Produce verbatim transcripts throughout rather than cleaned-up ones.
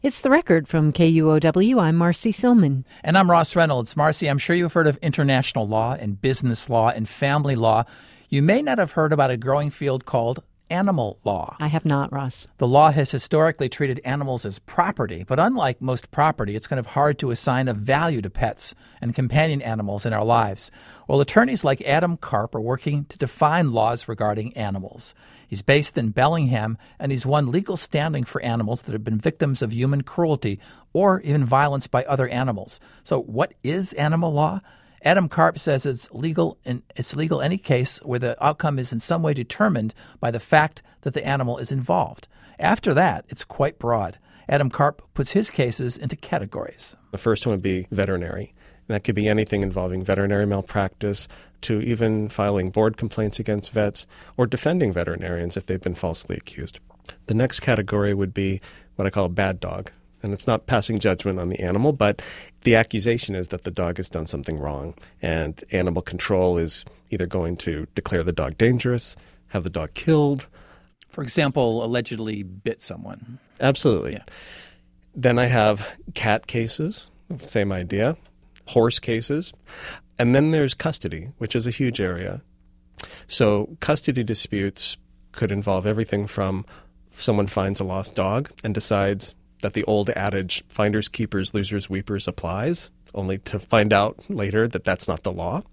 It's The Record from K U O W. I'm Marcy Silman. And I'm Ross Reynolds. Marcy, I'm sure you've heard of international law and business law and family law. You may not have heard about a growing field called animal law. I have not, Ross. The law has historically treated animals as property, but unlike most property, it's kind of hard to assign a value to pets and companion animals in our lives. Well, attorneys like Adam Karp are working to define laws regarding animals. He's based in Bellingham, and he's won legal standing for animals that have been victims of human cruelty or even violence by other animals. So what is animal law? Adam Karp says it's legal in it's legal any case where the outcome is in some way determined by the fact that the animal is involved. After that, it's quite broad. Adam Karp puts his cases into categories. The first one would be veterinary. And that could be anything involving veterinary malpractice to even filing board complaints against vets or defending veterinarians if they've been falsely accused. The next category would be what I call a bad dog. And it's not passing judgment on the animal, but the accusation is that the dog has done something wrong. And animal control is either going to declare the dog dangerous, have the dog killed. For example, allegedly bit someone. Absolutely. Yeah. Then I have cat cases, same idea, horse cases. And then there's custody, which is a huge area. So custody disputes could involve everything from someone finds a lost dog and decides that the old adage, finders, keepers, losers, weepers applies, only to find out later that that's not the law,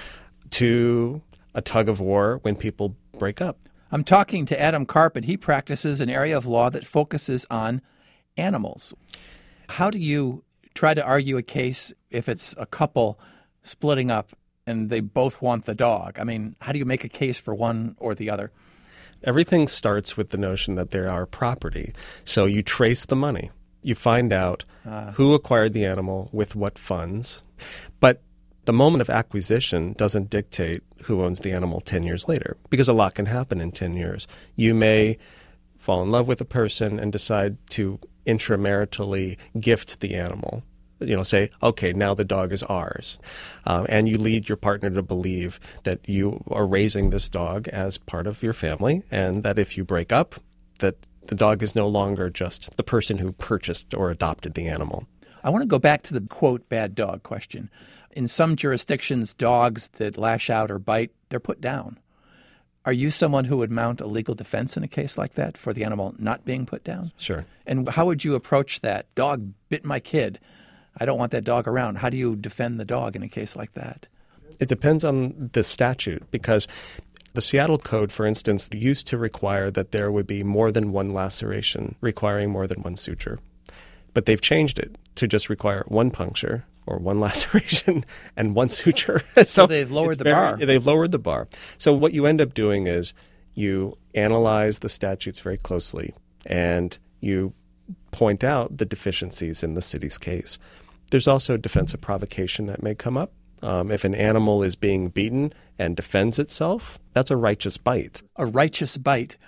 to a tug of war when people break up. I'm talking to Adam Karp, and he practices an area of law that focuses on animals. How do you try to argue a case if it's a couple splitting up and they both want the dog? I mean, how do you make a case for one or the other? Everything starts with the notion that they are property. So you trace the money. You find out uh, who acquired the animal with what funds. But the moment of acquisition doesn't dictate who owns the animal ten years later, because a lot can happen in ten years. You may fall in love with a person and decide to intramaritally gift the animal. You know, say, okay, now the dog is ours. Um, and you lead your partner to believe that you are raising this dog as part of your family, and that if you break up, that the dog is no longer just the person who purchased or adopted the animal. I want to go back to the, quote, bad dog question. In some jurisdictions, dogs that lash out or bite, they're put down. Are you someone who would mount a legal defense in a case like that for the animal not being put down? Sure. And how would you approach that? Dog bit my kid. I don't want that dog around. How do you defend the dog in a case like that? It depends on the statute, because the Seattle Code, for instance, used to require that there would be more than one laceration, requiring more than one suture. But they've changed it to just require one puncture or one laceration and one suture. so, so they've lowered the very, bar. They've lowered the bar. So what you end up doing is you analyze the statutes very closely and you point out the deficiencies in the city's case. There's also defense of provocation that may come up. Um, if an animal is being beaten and defends itself, that's a righteous bite. A righteous bite.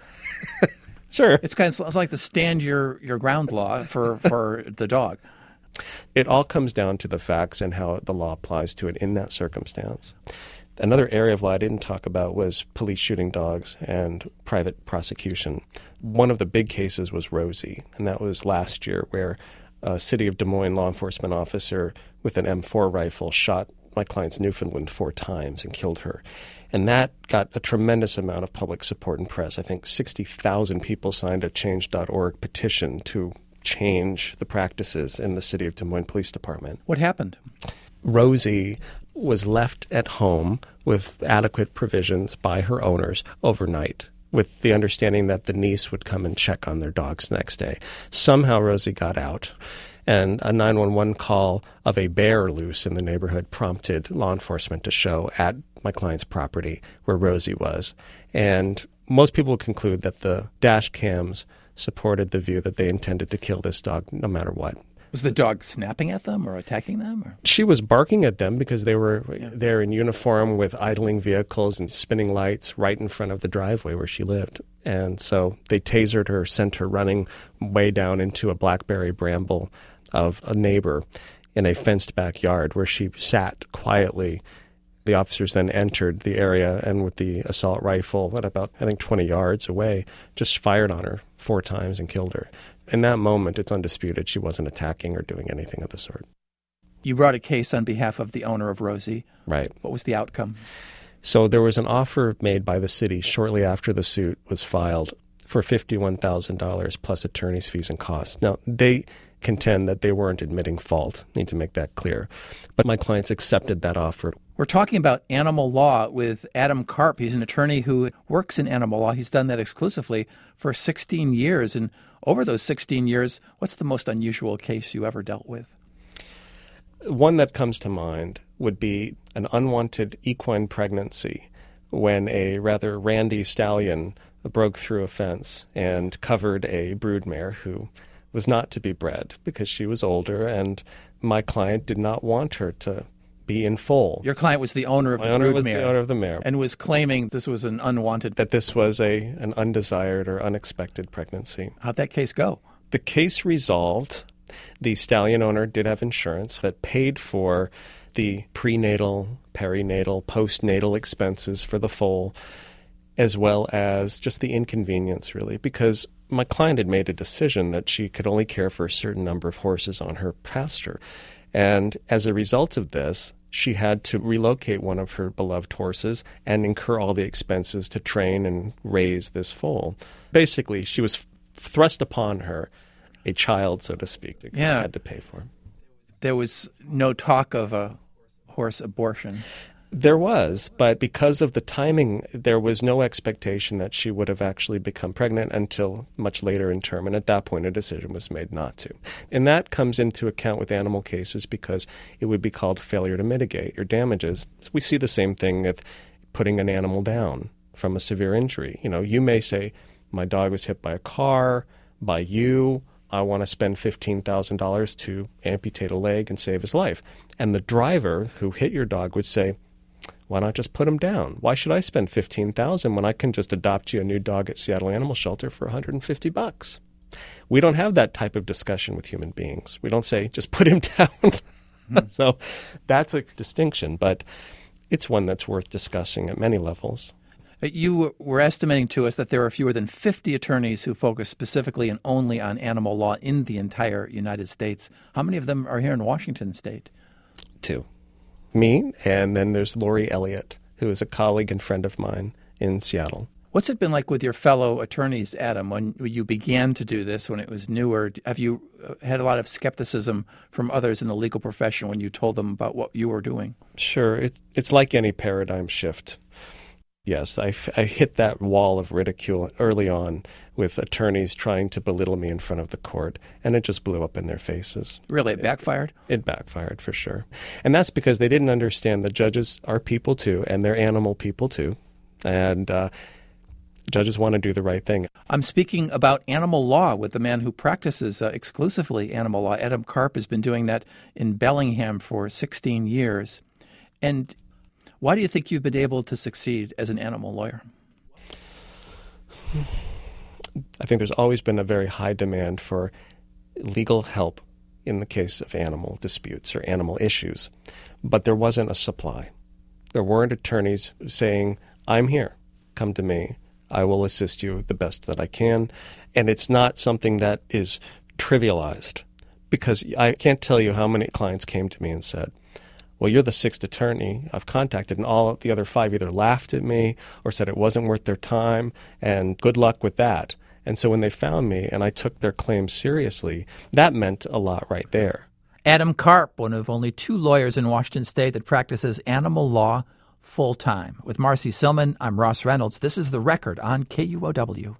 Sure. It's kind of it's like the stand your, your ground law for, for the dog. It all comes down to the facts and how the law applies to it in that circumstance. Another area of law I didn't talk about was police shooting dogs and private prosecution. One of the big cases was Rosie, and that was last year, where a City of Des Moines law enforcement officer with an M four rifle shot my client's Newfoundland four times and killed her. And that got a tremendous amount of public support and press. I think sixty thousand people signed a change dot org petition to change the practices in the City of Des Moines Police Department. What happened? Rosie was left at home with adequate provisions by her owners overnight, with the understanding that the niece would come and check on their dogs the next day. Somehow Rosie got out, and a nine one one call of a bear loose in the neighborhood prompted law enforcement to show at my client's property where Rosie was. And most people would conclude that the dash cams supported the view that they intended to kill this dog no matter what. Was the dog snapping at them or attacking them? Or? She was barking at them because they were yeah. there in uniform with idling vehicles and spinning lights right in front of the driveway where she lived. And so they tasered her, sent her running way down into a blackberry bramble of a neighbor in a fenced backyard where she sat quietly. The officers then entered the area and with the assault rifle at about, I think, twenty yards away, just fired on her four times and killed her. In that moment, it's undisputed she wasn't attacking or doing anything of the sort. You brought a case on behalf of the owner of Rosie. Right. What was the outcome? So there was an offer made by the city shortly after the suit was filed for fifty-one thousand dollars plus attorney's fees and costs. Now, they contend that they weren't admitting fault. Need to make that clear. But my clients accepted that offer. We're talking about animal law with Adam Karp. He's an attorney who works in animal law. He's done that exclusively for sixteen years. And over those sixteen years, what's the most unusual case you ever dealt with? One that comes to mind would be an unwanted equine pregnancy when a rather randy stallion broke through a fence and covered a broodmare who was not to be bred because she was older, and my client did not want her to be in foal. Your client was the owner of my the owner broodmare. was the owner of the mare. And was claiming this was an unwanted... That this was a an undesired or unexpected pregnancy. How'd that case go? The case resolved. The stallion owner did have insurance that paid for the prenatal, perinatal, postnatal expenses for the foal, as well as just the inconvenience, really, because my client had made a decision that she could only care for a certain number of horses on her pasture. And as a result of this, she had to relocate one of her beloved horses and incur all the expenses to train and raise this foal. Basically, she was thrust upon her a child, so to speak, that yeah. had to pay for. There was no talk of a horse abortion. There was, but because of the timing, there was no expectation that she would have actually become pregnant until much later in term, and at that point a decision was made not to. And that comes into account with animal cases because it would be called failure to mitigate your damages. We see the same thing with putting an animal down from a severe injury. You know, you may say, my dog was hit by a car, by you, I want to spend fifteen thousand dollars to amputate a leg and save his life. And the driver who hit your dog would say, why not just put him down? Why should I spend fifteen thousand dollars when I can just adopt you a new dog at Seattle Animal Shelter for one hundred fifty bucks? We don't have that type of discussion with human beings. We don't say, just put him down. Mm. So that's a distinction, but it's one that's worth discussing at many levels. You were estimating to us that there are fewer than fifty attorneys who focus specifically and only on animal law in the entire United States. How many of them are here in Washington State? Two. Me, and then there's Lori Elliott, who is a colleague and friend of mine in Seattle. What's it been like with your fellow attorneys, Adam, when you began to do this, when it was newer? Have you had a lot of skepticism from others in the legal profession when you told them about what you were doing? Sure. It, it's like any paradigm shift. Yes, I, I hit that wall of ridicule early on with attorneys trying to belittle me in front of the court, and it just blew up in their faces. Really? It backfired? It, it backfired, for sure. And that's because they didn't understand that judges are people, too, and they're animal people, too. And uh, judges want to do the right thing. I'm speaking about animal law with the man who practices uh, exclusively animal law. Adam Karp has been doing that in Bellingham for sixteen years. And why do you think you've been able to succeed as an animal lawyer? I think there's always been a very high demand for legal help in the case of animal disputes or animal issues, but there wasn't a supply. There weren't attorneys saying, I'm here, come to me, I will assist you the best that I can. And it's not something that is trivialized, because I can't tell you how many clients came to me and said, well, you're the sixth attorney I've contacted, and all the other five either laughed at me or said it wasn't worth their time, and good luck with that. And so when they found me and I took their claims seriously, that meant a lot right there. Adam Karp, one of only two lawyers in Washington State that practices animal law full-time. With Marcy Silman, I'm Ross Reynolds. This is The Record on K U O W.